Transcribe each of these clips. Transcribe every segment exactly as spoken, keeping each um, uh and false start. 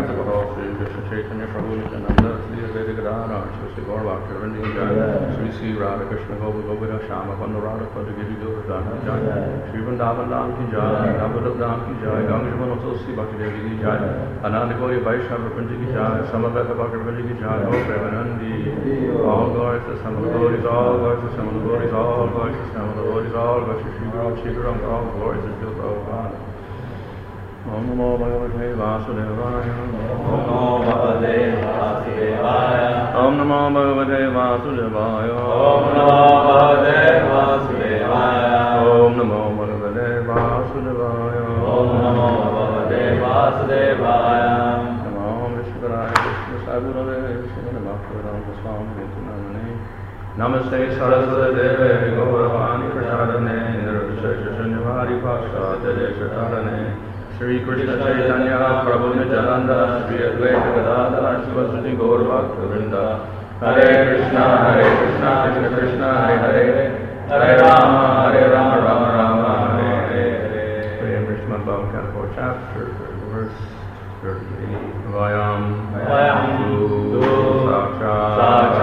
Krishna Chaitanya Prabhu Nityananda Sri Advaita Gadadhar Sri Gaura Bhaktivinoda Jaya Sri Sri Radha Krishna Gopa Gopika Shama Kunda Radha Pada Giri Govardhana Jaya Sri Vrindavan Dham Ki Jaya Navadvip Dham Ki Jaya Ganga Jamuna Tulsi Bhakti Devi Ki Jaya Ananda Gauri Vaishnava Prapancha Ki Jaya Samaveta Bhakti Prapancha Ki Jaya Gaur Premanandi All glories to Samala glories, all glories to Samala glories, all glories to Samala glories, all glories to Sri Guru Sri Guru all glories to Sri Prabhupada. Om Namo Bhagavate Vasudevaya. Om Namo Bhagavate Vasudevaya. Om Namo Bhagavate Vasudevaya. Om Namo Bhagavate Vasudevaya. Om Namo Bhagavate Vasudevaya. Om Namo Bhagavate Vasudevaya. Namo Vishnupadaya Krishna Sadgurave Srimad Bhaktivedanta Swami Nityanamane. Namaste Saraswati Deve Gauravani Prasadane Nirvishesha Shunyavadi Pascha Deshatarane Shri Krishna Chaitanya Prabhu Nityananda Shri Advaita Gadadhar Shivasati Gaur Bhaktivinoda Hare Krishna Hare Krishna Krishna Krishna Hare Hare Hare Rama Hare Rama Rama Rama Hare Hare. Praying Srimad Bhagavatam fourth chapter, verse thirty-eight. Vayam Vayam Tu Sakshat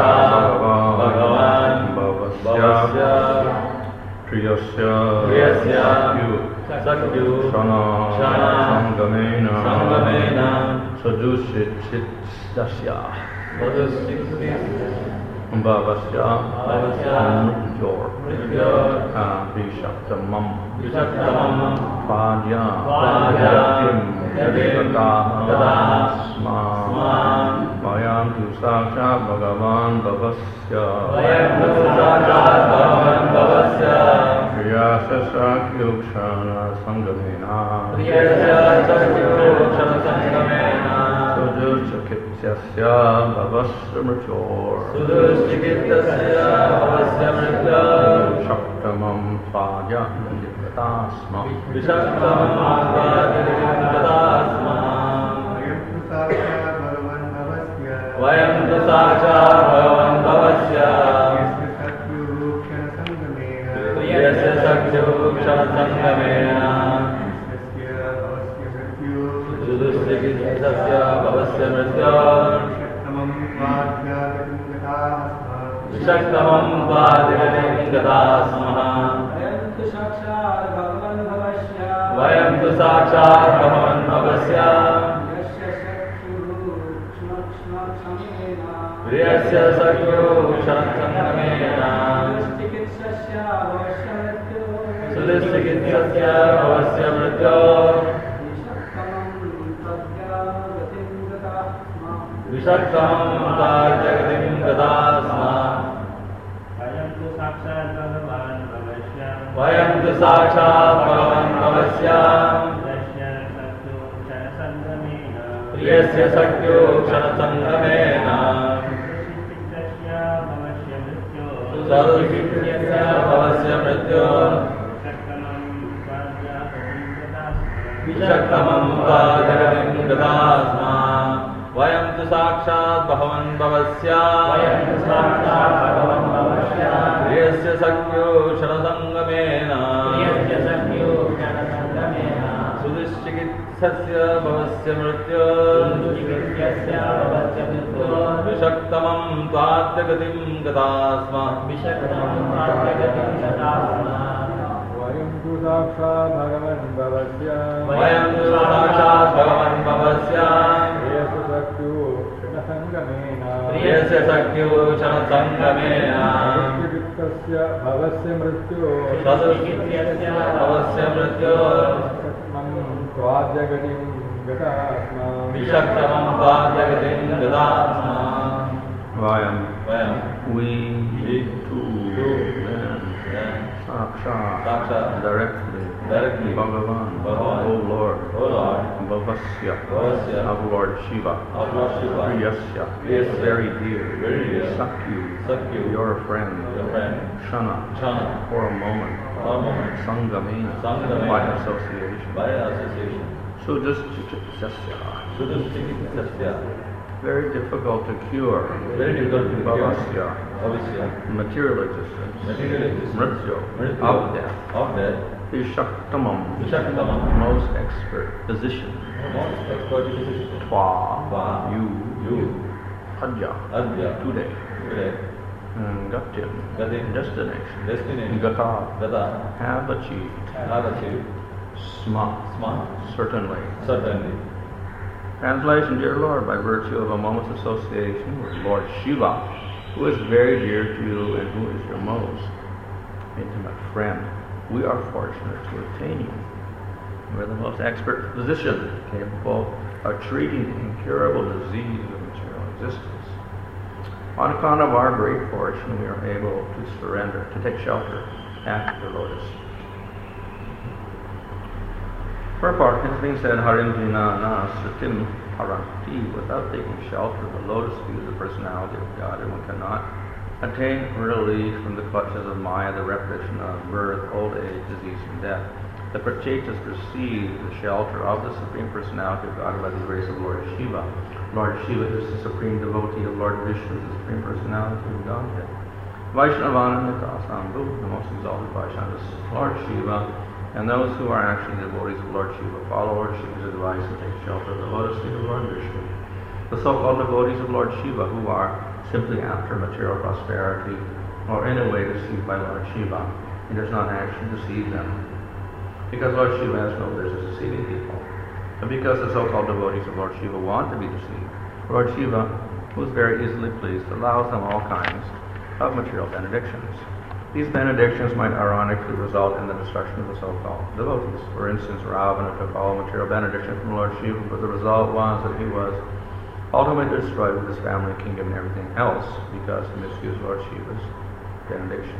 Bhagavan Bhavasya Priyasya Priyasya Sakyu Shana Shana Sangamena Sangamena Sadushit Dasya Sadushit Bhavasya Bhavasya Mrityor Mrityor Vishaktamam Vishaktamam Padya Padya Yatim Yatim Tadasma Sma Vayam Tu Sakshat Bhagavan Bhavasya Vayam Tu Sakshat Bhagavan Bhavasya Priyasya Sakyukshana Sangamena Priyasya Sakyukshana Sangamena Sudushakitsya Bhavasya Mrityor Sudushakitsya Bhavasya Mrityor Shaktamam Padya Tasma Vishaktamam Padya Vayam Tu Sakshat Bhagavan Bhavasya Priyasya Sakyukshana Sangamena Sudushakitsya Bhavasya Mrityor Vishaktamam Padya Gadasmaha Vayam Tu Sakshat Bhagavan Bhavasya Priyasya Sakyukshana Sangamena Sudushakitsya Bhavasya Mrityor Vishaktamam Padya Gadasmaha Vayam Tu Sakshat Bhagavan Bhavasya Priyasya Sakyukshana Sangamena Sudushakitsya Bhavasya Mrityor Vishaktamam Padya Gadasmaha Vayam Tu Sakshat Bhagavan Bhavasya Priyasya Sakyukshana Sangamena Sudushakitsya Bhavasya Mrityor Vishaktamam Padya Gadasmaha Vayam Tu Sakshat Bhagavan Bhavasya Vayam Tu Sakshat Bhagavan Bhavasya Priyasya Sakyukshana Sangamena Priyasya Sakyukshana Sangamena Sudushakitsya Bhavasya Mrityor Sudushakitsya Bhavasya Mrityor Padya Gatim Gadasma Vishaktamam Padya Gadasmaha Vayam Vayam We We Two Men Sakshat Sakshat Directly Directly Bhagavan Bhagavan O Lord O Lord Bhavasya Bhavasya of Lord Shiva of Lord Shiva Priyasya Priyasya very dear Very dear Sakyu Sakyu your friend Your friend Shana Shana for a moment For a moment Sangamena Sangamena by association By association Sudushakitsya Sudushakitsya very difficult to cure Very difficult to cure Bhavasya Bhavasya material existence Material existence Mrityo Mrityu of death Of death Vishaktamam Vishaktamam most expert physician Most expert physician. Twa, Twa, you, you, Adya, Adya, today, today, and Gatim, Gatim, destination, destination, Gata, Gata, have achieved, have achieved, Sma, Sma, certainly. certainly. Translation, dear Lord, by virtue of a moment's association with Lord Shiva, who is very dear to you and who is your most intimate friend, we are fortunate to attain you. You are the most expert physician capable of treating the incurable disease of material existence. On account of our great fortune, we are able to surrender, to take shelter at the lotus. Purport, it's being said, Harimjina na satim haranti, without taking shelter of the lotus feet of the personality of God, and one cannot attain relief from the clutches of Maya, the repetition of birth, old age, disease, and death. The Prachetas receive the shelter of the Supreme Personality of God by the grace of Lord Shiva. Lord Shiva is the supreme devotee of Lord Vishnu, the Supreme Personality of Godhead. Vaishnavana Nikasambu, the most exalted Vaishnava, is Lord Shiva, and those who are actually devotees of Lord Shiva follow Lord Shiva's advice and take shelter of the lotus feet of Lord Vishnu. The so-called devotees of Lord Shiva, who are simply after material prosperity, or in a way deceived by Lord Shiva, he does not actually deceive them, because Lord Shiva has no business deceiving people. And because the so-called devotees of Lord Shiva want to be deceived, Lord Shiva, who is very easily pleased, allows them all kinds of material benedictions. These benedictions might ironically result in the destruction of the so-called devotees. For instance, Ravana took all material benediction from Lord Shiva, but the result was that he was ultimately destroyed with his family, kingdom, and everything else because he misused Lord Shiva's benediction.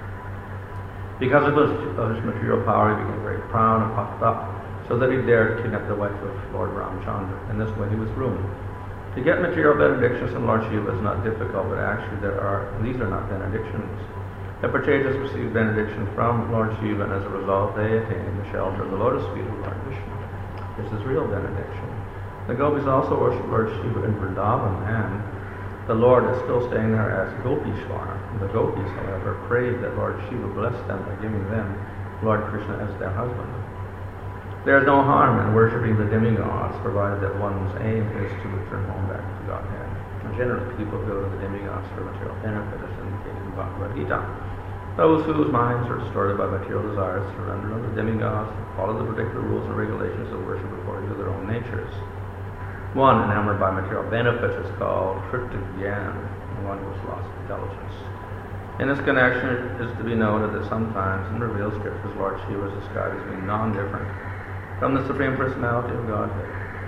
Because of his, of his material power, he became very proud and puffed up, so that he dared kidnap the wife of Lord Ramchandra. In this way, he was ruined. To get material benedictions from Lord Shiva is not difficult, but actually there are these are not benedictions. The Prachetas receive benediction from Lord Shiva, and as a result, they attain the shelter of the lotus feet of Lord Vishnu. This is real benediction. The Gopis also worship Lord Shiva in Vrindavan, and the Lord is still staying there as Gopishwar. The Gopis, however, prayed that Lord Shiva bless them by giving them Lord Krishna as their husband. There is no harm in worshipping the demigods, provided that one's aim is to return home back to Godhead. And generally, people go to the demigods for material benefit, as indicated in Bhagavad Gita. Those whose minds are distorted by material desires surrender unto the demigods and follow the particular rules and regulations of worship according to their own natures. One enamored by material benefits is called Triptagyan, and one who has lost intelligence. In this connection, it is to be noted that sometimes in revealed scriptures, Lord Shiva is described as being non-different from the Supreme Personality of Godhead.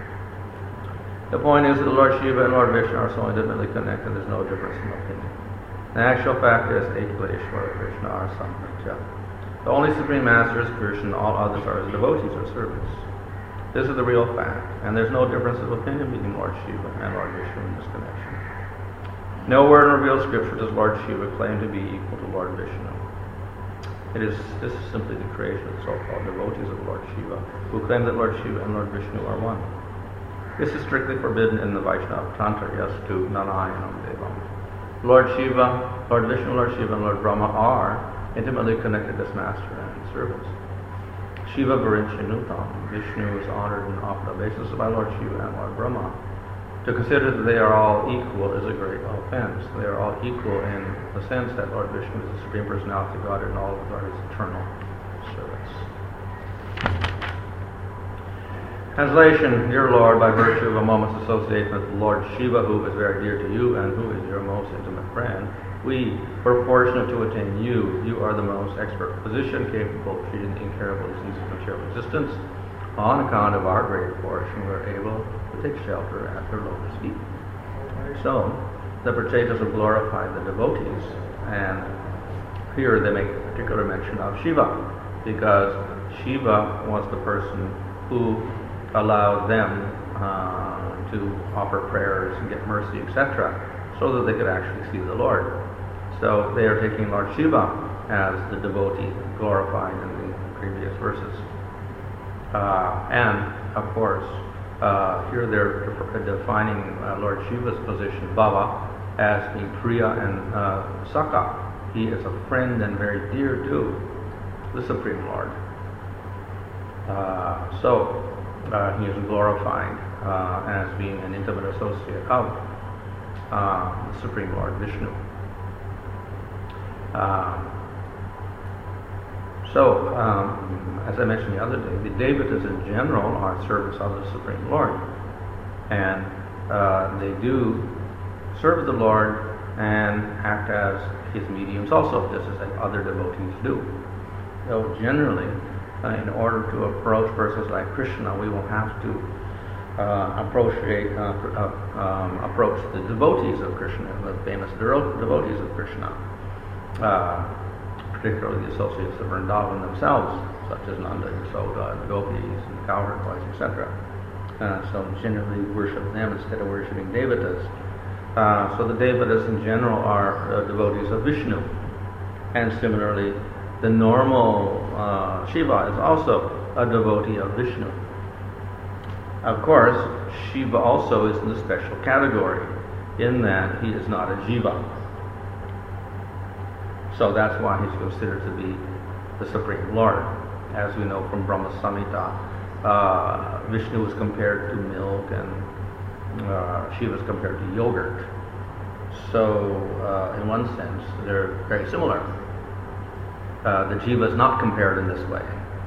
The point is that Lord Shiva and Lord Vishnu are so intimately connected, there's no difference in opinion. The actual fact is, Eklaveshwara Krishna are Sampratya. The only Supreme Master is Krishna, all others are his devotees or servants. This is the real fact, and there's no difference of opinion between Lord Shiva and Lord Vishnu in this connection. Nowhere in revealed scripture does Lord Shiva claim to be equal to Lord Vishnu. It is, this is simply the creation of the so-called devotees of Lord Shiva, who claim that Lord Shiva and Lord Vishnu are one. This is strictly forbidden in the Vaishnava Tantra, Yastu Narayanam Devam. Lord Shiva, Lord Vishnu, Lord Shiva, and Lord Brahma are intimately connected as master and servants. Shiva Varinchanutam, Vishnu is honored and offered obeisance by Lord Shiva and Lord Brahma. To consider that they are all equal is a great offense. They are all equal in the sense that Lord Vishnu is the Supreme Personality of God and all of us are his eternal servants. Translation, dear Lord, by virtue of a moment's association with Lord Shiva, who is very dear to you and who is your most intimate friend, we were fortunate to attain you. You are the most expert physician capable of treating the incurable disease of material existence. On account of our great fortune, we are able to take shelter at your lotus feet. So, the Prachetas have glorified the devotees, and here they make particular mention of Shiva, because Shiva was the person who allowed them uh, to offer prayers and get mercy, et cetera, so that they could actually see the Lord. So they are taking Lord Shiva as the devotee glorified in the previous verses. Uh, and, of course, uh, here they're defining uh, Lord Shiva's position, Bhava, as being Priya and uh, Sakha. He is a friend and very dear to the Supreme Lord. Uh, so, uh, he is glorified uh, as being an intimate associate of uh, the Supreme Lord Vishnu. Uh, so, um, as I mentioned the other day, the Devatas in general are servants of the Supreme Lord, and uh, they do serve the Lord and act as his mediums also, just as other devotees do. So generally, uh, in order to approach persons like Krishna, we will have to uh, approach, uh, uh, um, approach the devotees of Krishna, the famous devotees of Krishna, uh, particularly the associates of Vrindavan themselves, such as Nanda, Yasoda, and the Gopis, and the cowherd boys, et cetera. Uh, so generally worship them instead of worshipping Devatas. Uh, so the Devatas in general are uh, devotees of Vishnu. And similarly, the normal uh, Shiva is also a devotee of Vishnu. Of course, Shiva also is in the special category, in that he is not a Jiva. So that's why he's considered to be the Supreme Lord. As we know from Brahma Samhita, uh, Vishnu is compared to milk and Uh, Shiva is compared to yogurt. So, uh, in one sense, they're very similar. Uh, the Jiva is not compared in this way.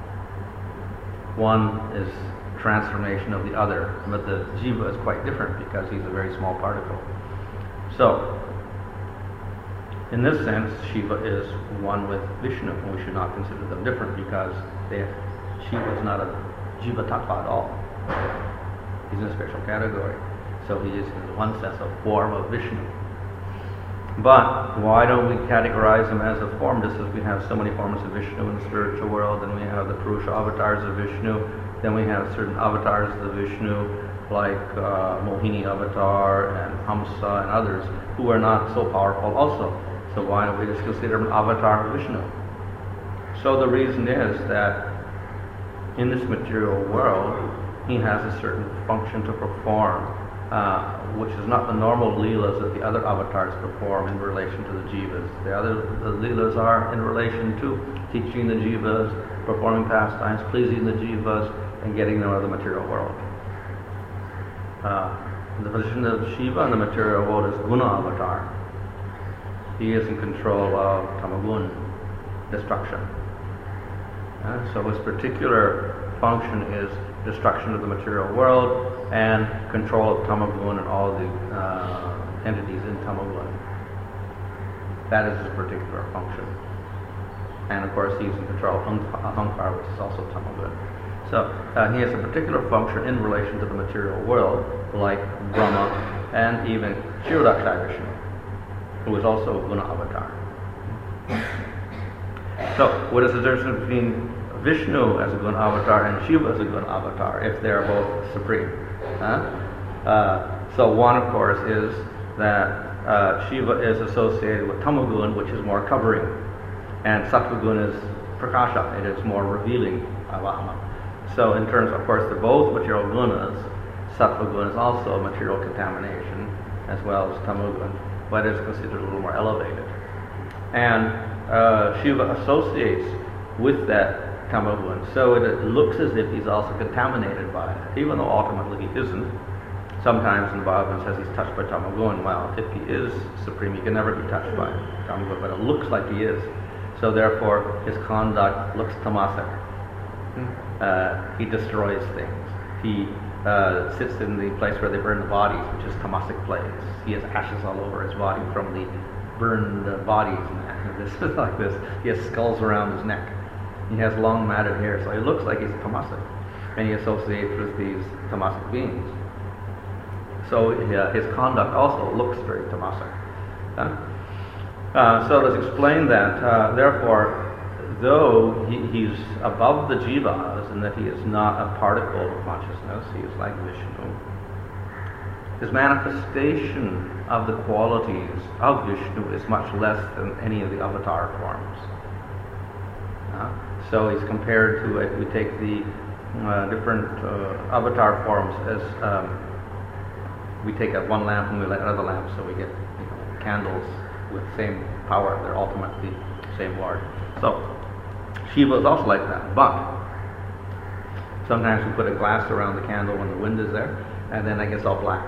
One is transformation of the other, but the Jiva is quite different because he's a very small particle. So, in this sense, Shiva is one with Vishnu, and we should not consider them different because they, Shiva is not a Jiva Tattva at all. He's in a special category. So he is, in one sense, a form of Vishnu. But why don't we categorize him as a form, just as we have so many forms of Vishnu in the spiritual world, and we have the Purusha avatars of Vishnu, then we have certain avatars of Vishnu, like uh, Mohini avatar and Hamsa and others, who are not so powerful also. So why don't we just consider him an avatar of Vishnu? So the reason is that in this material world, he has a certain function to perform, uh, which is not the normal leelas that the other avatars perform in relation to the jivas. The other the leelas are in relation to teaching the jivas, performing pastimes, pleasing the jivas, and getting them out of the material world. Uh, the position of Shiva in the material world is Guna avatar. He is in control of tamagun, destruction. Uh, so his particular function is destruction of the material world and control of tamagun and all the uh, entities in tamagun. That is his particular function. And of course he's in control of ahankara, which is also tamagun. So uh, he has a particular function in relation to the material world, like Brahma and even Kshirodakshaya Vishnu, who is also a Guna avatar. So what is the difference between Vishnu as a Guna avatar and Shiva as a Guna avatar, if they are both supreme? Huh? Uh, so one, of course, is that uh, Shiva is associated with Tamagun, which is more covering, and Sattvagun is Prakasha, it is more revealing of Atma. So in terms, of course, they're both material gunas. Sattvagun is also a material contamination, as well as Tamagun, but is considered a little more elevated. And uh, Shiva associates with that Tamagun, so it, it looks as if he's also contaminated by it, even though ultimately he isn't. Sometimes in Bhagavatam says he's touched by Tamagun. Well, if he is supreme, he can never be touched by Tamagun, but it looks like he is. So therefore, his conduct looks tamasic. Uh, he destroys things. He uh, sits in the place where they burn the bodies, which is tamasic place. He has ashes all over his body from the burned uh, bodies. And this is like this. He has skulls around his neck. He has long matted hair, so he looks like he's tamasic, and he associates with these tamasic beings. So uh, his conduct also looks very tamasic. Huh? Uh, so let's explain that. Uh, therefore, though he, he's above the jivas in that he is not a particle of consciousness, he is like Vishnu, his manifestation of the qualities of Vishnu is much less than any of the avatar forms. Uh, so he's compared to, if we take the uh, different uh, avatar forms as um, we take a one lamp and we light another lamp, so we get you know, candles with same power. They're ultimately the same Lord. So Shiva is also like that, but Sometimes we put a glass around the candle when the wind is there, and then it gets all black.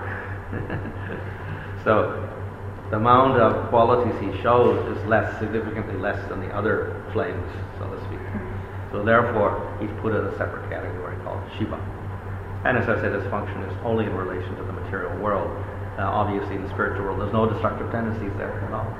So the amount of qualities he shows is less, significantly less than the other flames, so to speak. So therefore, he's put in a separate category called Shiva. And as I said, his function is only in relation to the material world. Uh, obviously, in the spiritual world, there's no destructive tendencies there at all.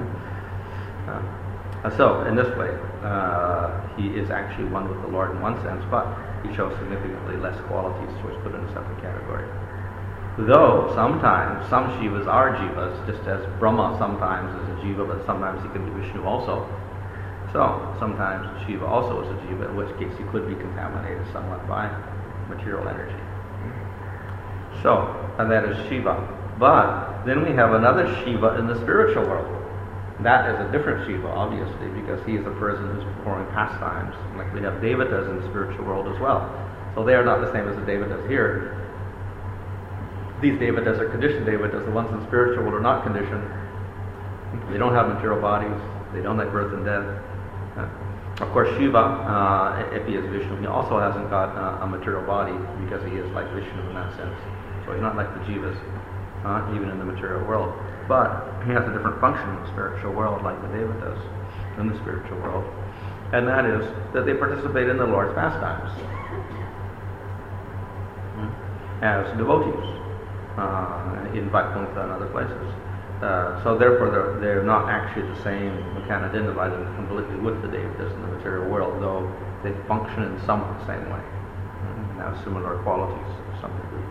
uh, so, in this way, uh, he is actually one with the Lord in one sense, but he shows significantly less qualities, so he's put in a separate category. Though sometimes some Shivas are Jivas, just as Brahma sometimes is a Jiva, but sometimes he can be Vishnu also. So, sometimes Shiva also is a Jiva, in which case he could be contaminated somewhat by material energy. So, and that is Shiva. But then we have another Shiva in the spiritual world. That is a different Shiva, obviously, because he is a person who's performing pastimes. Like we have Devatas in the spiritual world as well. So they are not the same as the Devatas here. These Devatas are conditioned Devatas. The ones in the spiritual world are not conditioned. They don't have material bodies. They don't have birth and death. Uh, of course, Shiva, uh, if he is Vishnu, he also hasn't got uh, a material body because he is like Vishnu in that sense. So he's not like the Jivas, uh, even in the material world. But he has a different function in the spiritual world, like the Devatas in the spiritual world. And that is that they participate in the Lord's pastimes as devotees uh, in Vaikuntha and other places. Uh, so therefore, they're, they're not actually the same. We can't identify them completely with the Devatas in the material world, though they function in somewhat the same way and have similar qualities to some degree.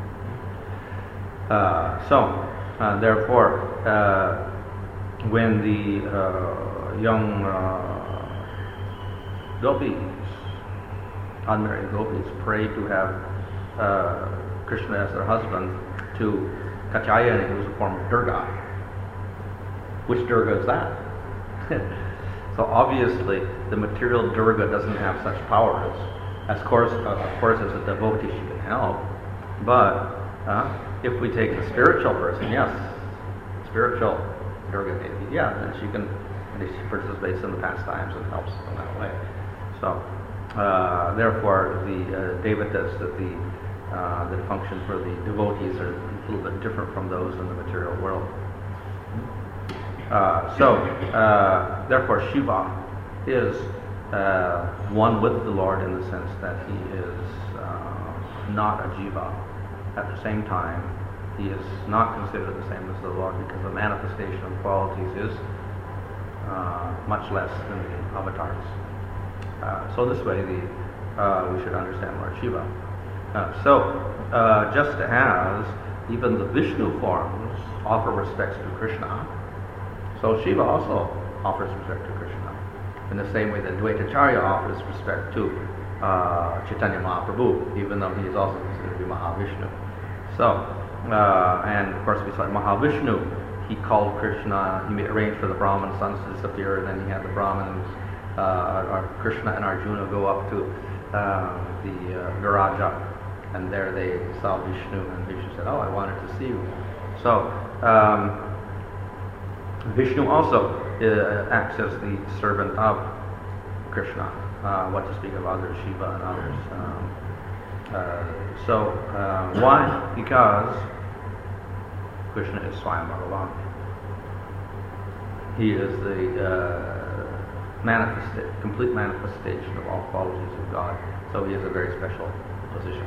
Uh, so, uh, therefore, uh, when the uh, young uh, gopis, unmarried gopis, pray to have uh, Krishna as their husband to Katyayani, who is a form of Durga. Which Durga is that? So obviously, the material Durga doesn't have such powers. As course, uh, of course, as a devotee, she can help. But uh, if we take the spiritual person, yes, spiritual Durga deity, yeah, then she can, she participates in the pastimes and helps in that way. So, uh, therefore, the uh, Devatas, that the uh, that function for the devotees are a little bit different from those in the material world. Uh, so, uh, therefore, Shiva is uh, one with the Lord in the sense that he is uh, not a Jiva. At the same time, he is not considered the same as the Lord because the manifestation of qualities is uh, much less than the avatars. Uh, so this way, the uh, we should understand Lord Shiva. Uh, so, uh, just as even the Vishnu forms offer respects to Krishna, so Shiva also offers respect to Krishna in the same way that Dvaitacharya offers respect to uh, Chaitanya Mahaprabhu, even though he is also considered to be Mahavishnu. So, uh, and of course we saw Mahavishnu, he called Krishna, he arranged for the Brahman sons to disappear, and then he had the Brahmins, uh, Krishna and Arjuna go up to uh, the uh, Viraja, and there they saw Vishnu, and Vishnu said, oh, I wanted to see you. So, um, Vishnu also uh, acts as the servant of Krishna, uh, what to speak of others, Shiva and others. Um, uh, so, uh, why? Because Krishna is Swayam Bhagavan. He is the uh, manifesta- complete manifestation of all qualities of God. So he has a very special position.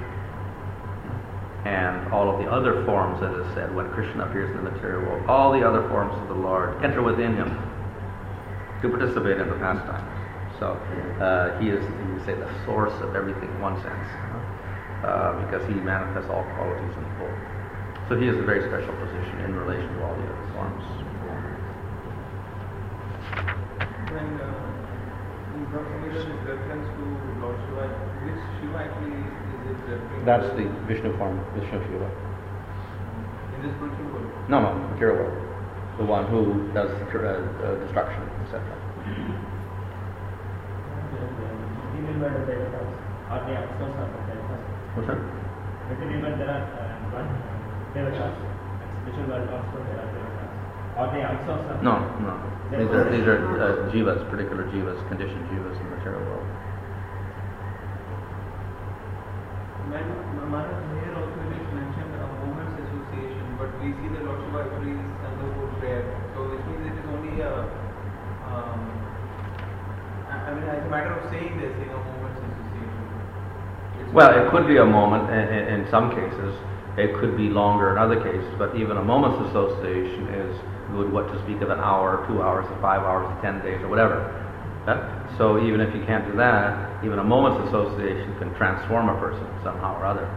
And all of the other forms, that is said, when Krishna appears in the material world, all the other forms of the Lord enter within him to participate in the pastimes. So uh, he is, you say, the source of everything in one sense, uh, because he manifests all qualities in full. So he has a very special position in relation to all the other forms. When uh, in Brahmanical is reference to Lord Shiva, which Shiva actually is it referring? That's the Vishnu form, Vishnu Shiva. In this spiritual world? No, no, material world. The one who does uh, uh, destruction, et cetera. What's that? No, no. These are these are uh, jivas, particular jivas, conditioned jivas in the material world. but we see the Lord Shiva actually is and the whole prayer. So which means it is only a, um, I I mean, it's a matter of saying this in a moment's association. It's Well, it could be a moment in, in, in some cases. It could be longer in other cases, but even a moment's association is good, what to speak of an hour, two hours, or five hours, or ten days, or whatever. Yeah? So even if you can't do that, even a moment's association can transform a person somehow or other.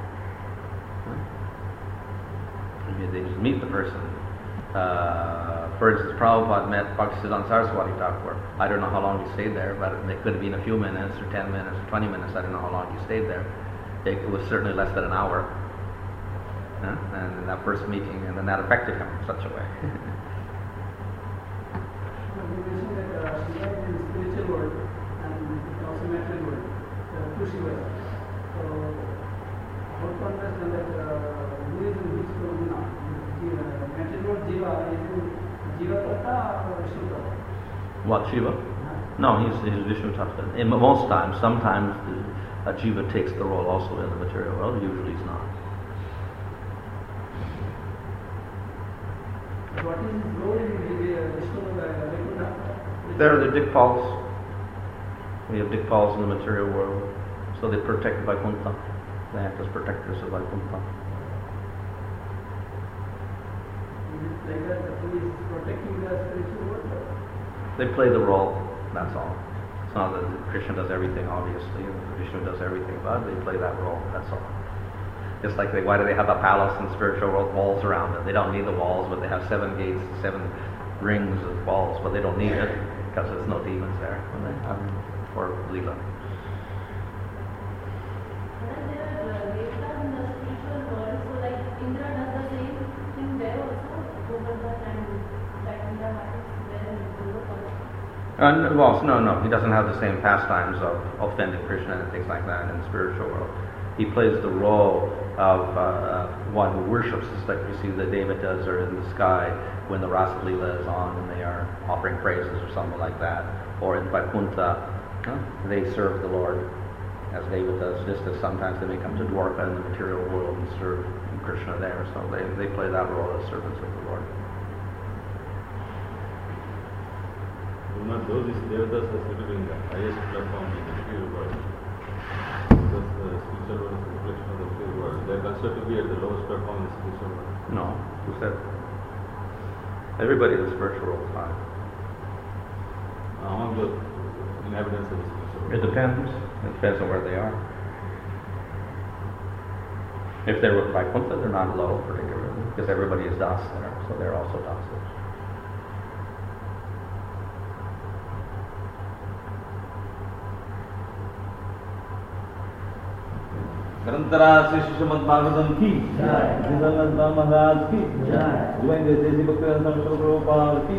Yeah? Maybe they just meet the person. Uh, for instance, Prabhupada met Bhaktisiddhanta Saraswati Thakur. I don't know how long he stayed there, but it could have been a few minutes, or ten minutes, or twenty minutes. I don't know how long he stayed there. It was certainly less than an hour. Yeah? And in that first meeting, and then that affected him in such a way. You mentioned that uh, Shiva is in the spiritual world and also material world, uh, two Shivas. So, how to understand that uh, who is in which world now? The material world Jiva is in Jiva Tattva or Vishnu Tattva? What, Shiva? No, he's, he's Vishnu Tattva. In most times, sometimes the, a Jiva takes the role also in the material world, usually he's not. What is his role in the Vishnu Tattva? There are the Dikpals. We have Dikpals in the material world, so they protect Vaikuntha. They act as protectors of Vaikuntha. Is it like that, who is protecting the spiritual world? They play the role, that's all. It's not that Krishna does everything, obviously, Vishnu does everything, but they play that role, that's all. Just like they, why do they have a palace in the spiritual world, walls around it? They don't need the walls, but they have seven gates, seven rings of walls, but they don't need it because there's no demons there when they have for Leela. Uh, well, no, no, he doesn't have the same pastimes of offending Krishna and things like that in the spiritual world. He plays the role of uh, one who worships, just like you see the Devatas are in the sky when the Rasa Leela is on and they are offering praises or something like that. Or in Vaikuntha, huh? They serve the Lord as Devatas, just as sometimes they may come to Dwarka in the material world and serve Krishna there. So they, they play that role as servants of the Lord. Not those devatas are seated in the highest platform in the material world. Because the spiritual world is a reflection of the material world. They are considered to be at the lowest platform in the spiritual world. No, who said? Everybody in the spiritual world is high. Among the inhabitants of the spiritual world. It depends. It depends on where they are. If they're with Vaikuntha, they're not low particularly, because everybody is das there, so they're also dasas. ग्रंथरा Shri Shrimad Bhagavatam की जगन्नाथ महाराज की गोविंद जैसी भक्ति प्रभुपाद की